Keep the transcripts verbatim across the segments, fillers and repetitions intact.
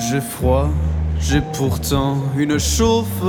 J'ai froid, j'ai pourtant une chauffe.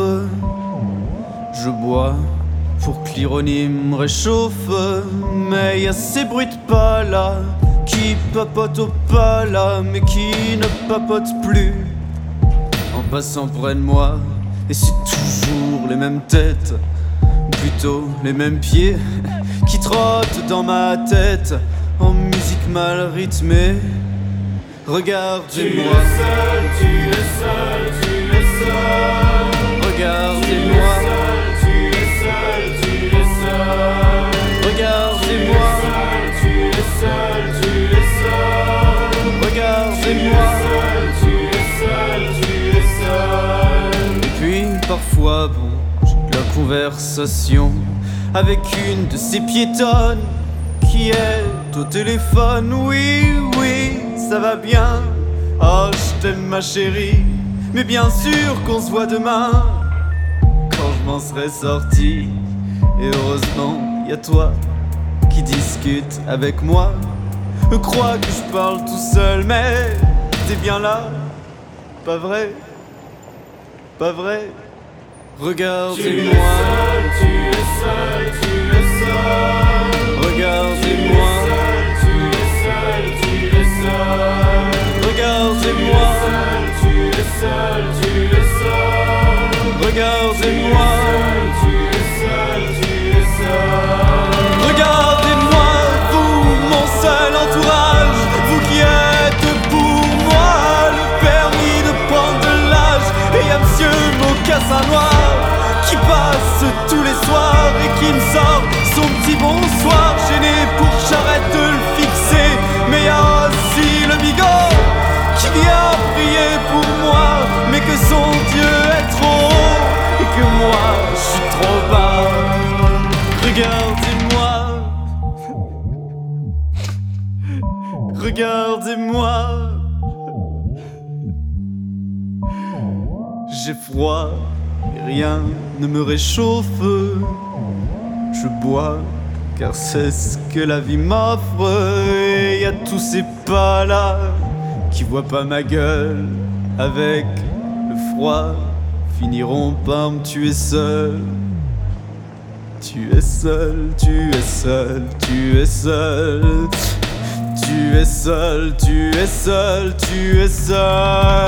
Je bois pour que l'ironie me réchauffe. Mais y a ces bruits de pas là qui papotent au pas là, mais qui ne papotent plus en passant près de moi. Et c'est toujours les mêmes têtes, plutôt les mêmes pieds qui trottent dans ma tête en musique mal rythmée. Regardez-moi, tu es seul, tu es seul, tu es seul. Regardez-moi, tu es seul, tu es seul. Regardez-moi, tu es seul, tu es seul. Regardez-moi, tu es seul, tu es seul. Et puis parfois, bon, j'ai de la conversation avec une de ces piétonnes qui est au téléphone. Oui, oui, ça va bien. Oh, je t'aime ma chérie, mais bien sûr qu'on se voit demain quand je m'en serai sorti. Et heureusement, y a toi qui discute avec moi. Je crois que je parle tout seul, mais t'es bien là, pas vrai, pas vrai. Regardez-moi, Tu es seul, tu es seul. regardez-moi, Tu es seul, tu es seul. regardez-moi, Tu es seul, tu es seul. regardez-moi, Tu es seul, tu es seul. regardez-moi, vous, mon seul entourage, vous qui êtes pour moi le permis de prendre de l'âge. Et y'a monsieur Mocassin Noir qui passe tous les soirs et qui me sort son petit bonsoir, gêné pour que j'arrête de le fixer. Mais y'a aussi le bigot qui vient prier pour moi, mais que son Dieu est trop haut et que moi je suis trop bas. Regardez-moi, regardez-moi. J'ai froid et rien ne me réchauffe. Je bois car c'est ce que la vie m'offre. Et y a tous ces pas là qui voient pas ma gueule avec le froid, finiront par me tuer seul. Tu es seul, tu es seul, tu es seul. Tu es seul, tu es seul, tu es seul.